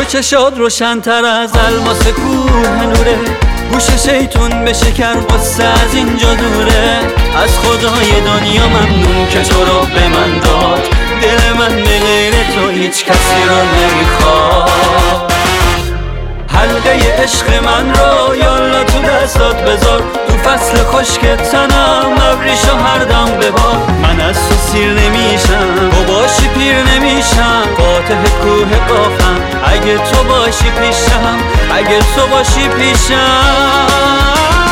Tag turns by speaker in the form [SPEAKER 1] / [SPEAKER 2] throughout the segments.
[SPEAKER 1] چشاد روشن‌تر از الماس کوه نوره، گوش شیطون به شکر قصه از اینجا دوره. از خدای دنیا ممنون که تو رو به من داد، دل من به غیر تو هیچ کسی رو نمیخواد. حلقه عشق من رو یالا تو دستات بذار، تو فصل خشک تنم ابریشو هر دم ببار. من از تو سیر نمیشم، تو باشی پیر نمیشم، فاتح کوه قافم اگه تو باشی پیشم، اگه تو باشی پیشم.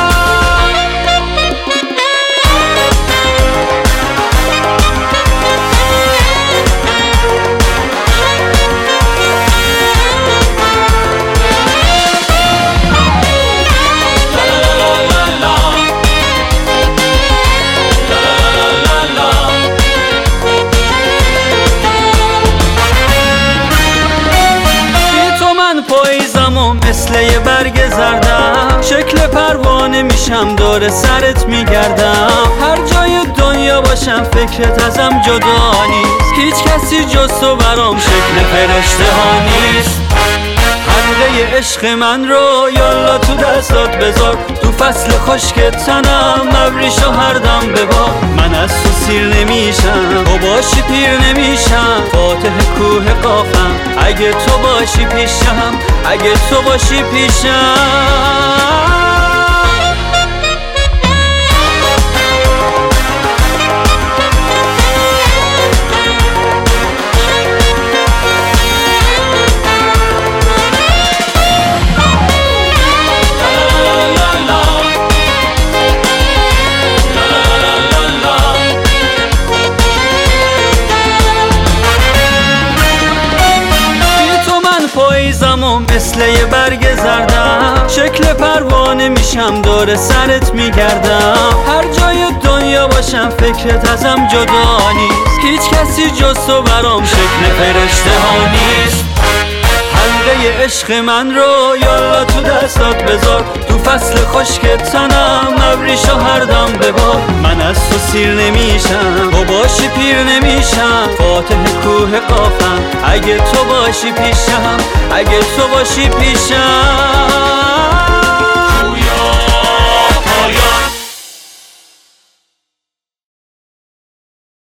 [SPEAKER 1] مثل یه برگ زردم، شکل پروانه میشم دور سرت میگردم. هر جای دنیا باشم فکرت ازم جدا نیست، هیچ کسی جز تو برام شکل فرشته ها نیست. حلقه عشق من رو یالا تو دستات بذار، تو فصل خشک تنم ابریشو هر دم ببار. من از تو سیر نمیشم، تو باشی پیر نمیشم، فاتح کوه قافم اگه تو باشی پیشم، اگه تو باشی پیشم. مثل یه برگ زردم، شکل پروانه میشم دور سرت میگردم. هر جای دنیا باشم فکرت ازم جدا نیست، هیچ کسی جز تو برام شکل فرشته ها نیست. حلقه عشق من رو یالا تو دستات بذار، تو فصل خشک تنم ابریشو هر دم ببار. من از تو سیر نمیشم، تو باشی پیر نمیشم، فاتح کوه قافم اگه تو باشی پیشم، اگه تو باشی پیشم.